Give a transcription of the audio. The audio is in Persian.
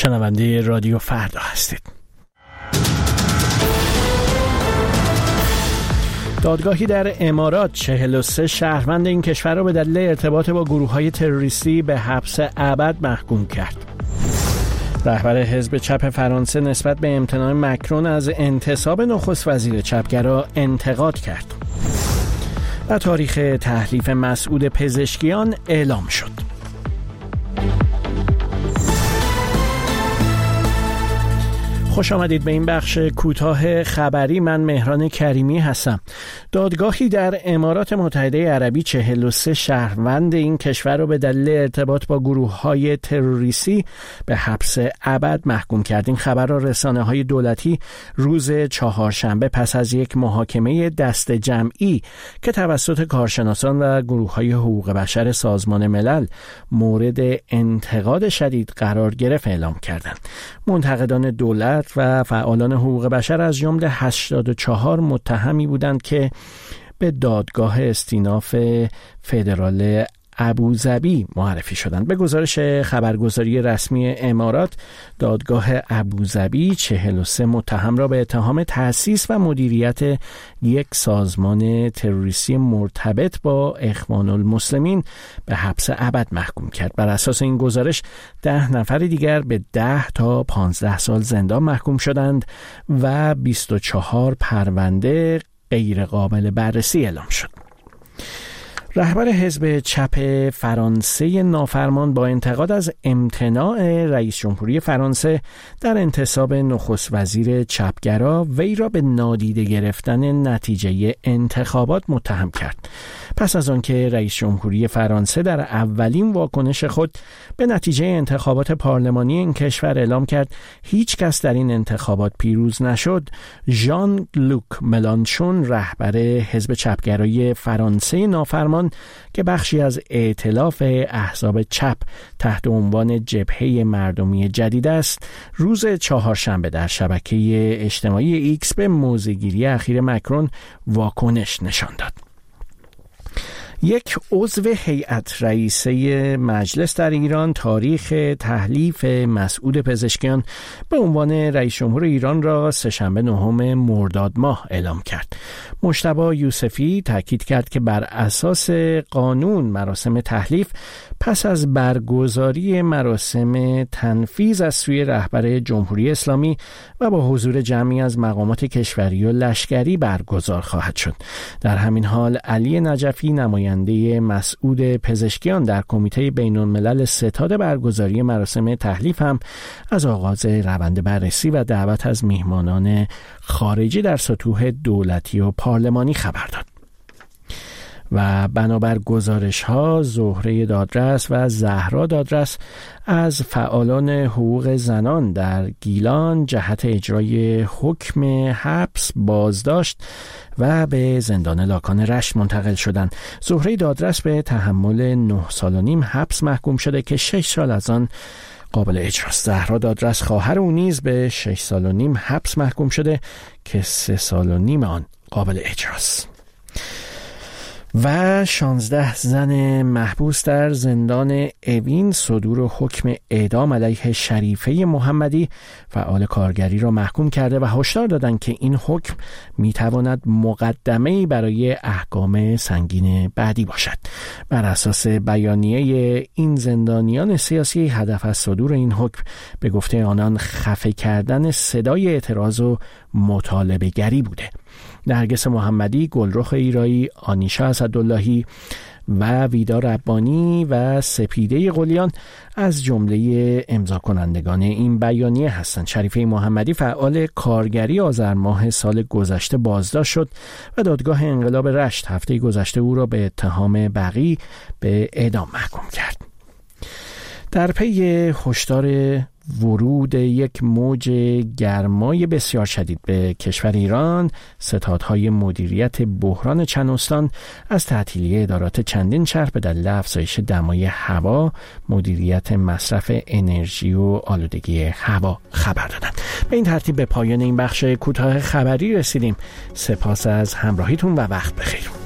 شنونده رادیو فردا هستید. دادگاهی در امارات 43 شهروند این کشور را به دلیل ارتباط با گروه‌های تروریستی به حبس ابد محکوم کرد. رهبر حزب چپ فرانسه نسبت به امتناع مکرون از انتصاب نخست وزیر چپگرا انتقاد کرد. و تاریخ تحلیف مسعود پزشکیان اعلام شد. خوش آمدید به این بخش کوتاه خبری. من مهران کریمی هستم. دادگاهی در امارات متحده عربی 43 شهروند این کشور را به دلیل ارتباط با گروه‌های تروریستی به حبس ابد محکوم کرد. این خبر را رسانه‌های دولتی روز چهارشنبه پس از یک محاکمه دست جمعی که توسط کارشناسان و گروه‌های حقوق بشر سازمان ملل مورد انتقاد شدید قرار گرفت اعلام کردند. منتقدان دولت و فعالان حقوق بشر از جمله 84 متهمی بودند که به دادگاه استیناف فدرال ابوظبی معرفی شدند. به گزارش خبرگزاری رسمی امارات، دادگاه ابوظبی 43 متهم را به اتهام تأسیس و مدیریت یک سازمان تروریستی مرتبط با اخوان المسلمین به حبس ابد محکوم کرد. بر اساس این گزارش 10 نفر دیگر به 10 تا 15 سال زندان محکوم شدند و 24 پرونده غیر قابل بررسی اعلام شد. رهبر حزب چپ فرانسه نافرمان با انتقاد از امتناع رئیس جمهوری فرانسه در انتصاب نخست وزیر چپگرا وی را به نادیده گرفتن نتیجه انتخابات متهم کرد. پس از آنکه رئیس جمهوری فرانسه در اولین واکنش خود به نتیجه انتخابات پارلمانی این کشور اعلام کرد هیچ کس در این انتخابات پیروز نشد، ژان لوک ملانشون رهبر حزب چپگرای فرانسه نافرمان که بخشی از ائتلاف احزاب چپ تحت عنوان جبهه مردمی جدید است، روز چهارشنبه در شبکه اجتماعی ایکس به موضع‌گیری اخیر مکرون واکنش نشان داد. یک عضو هیئت رئیسه مجلس در ایران تاریخ تحلیف مسعود پزشکیان به عنوان رئیس جمهور ایران را سه‌شنبه 9 مرداد ماه اعلام کرد. مجتبی یوسفی تاکید کرد که بر اساس قانون مراسم تحلیف پس از برگزاری مراسم تنفیذ از سوی رهبر جمهوری اسلامی و با حضور جمعی از مقامات کشوری و لشکری برگزار خواهد شد. در همین حال علی نجفی نماینده مسعود پزشکیان در کمیته بین‌الملل ستاد برگزاری مراسم تحلیف هم از آغاز روند بررسی و دعوت از میهمانان خارجی در سطوح دولتی و پارلمانی خبر داد. و بنابر گزارش‌ها زهره دادرس و زهرا دادرس از فعالان حقوق زنان در گیلان جهت اجرای حکم حبس بازداشت و به زندان لاکان رشت منتقل شدند. زهره دادرس به تحمل 9 سال و نیم حبس محکوم شده که 6 سال از آن قابل اجراست. زهرا دادرس خواهر او نیز به 6 سال و نیم حبس محکوم شده که 3 سال و نیم آن قابل اجراست. و 16 زن محبوس در زندان اوین صدور حکم اعدام علیه شریفه محمدی فعال کارگری را محکوم کرده و هشدار دادند که این حکم میتواند مقدمه‌ای برای احکام سنگین بعدی باشد. بر اساس بیانیه این زندانیان سیاسی، هدف از صدور این حکم به گفته آنان خفه کردن صدای اعتراض و مطالبه گری بوده. نرگس محمدی، گلرخ ایرایی، آنیشا اسداللهی و ویدا ربانی و سپیده قلیان از جمله امضا کنندگان این بیانیه هستند. شریفه محمدی فعال کارگری آذر ماه سال گذشته بازداشت شد و دادگاه انقلاب رشت هفته گذشته او را به اتهام بغی به اعدام محکوم کرد. در پی هشدار ورود یک موج گرمای بسیار شدید به کشور ایران، ستادهای مدیریت بحران چند استان از تعطیلی ادارات چندین شهر به دلیل افزایش دمای هوا، مدیریت مصرف انرژی و آلودگی هوا خبر دادند. به این ترتیب به پایان این بخش کوتاه خبری رسیدیم. سپاس از همراهیتون و وقت بخیر.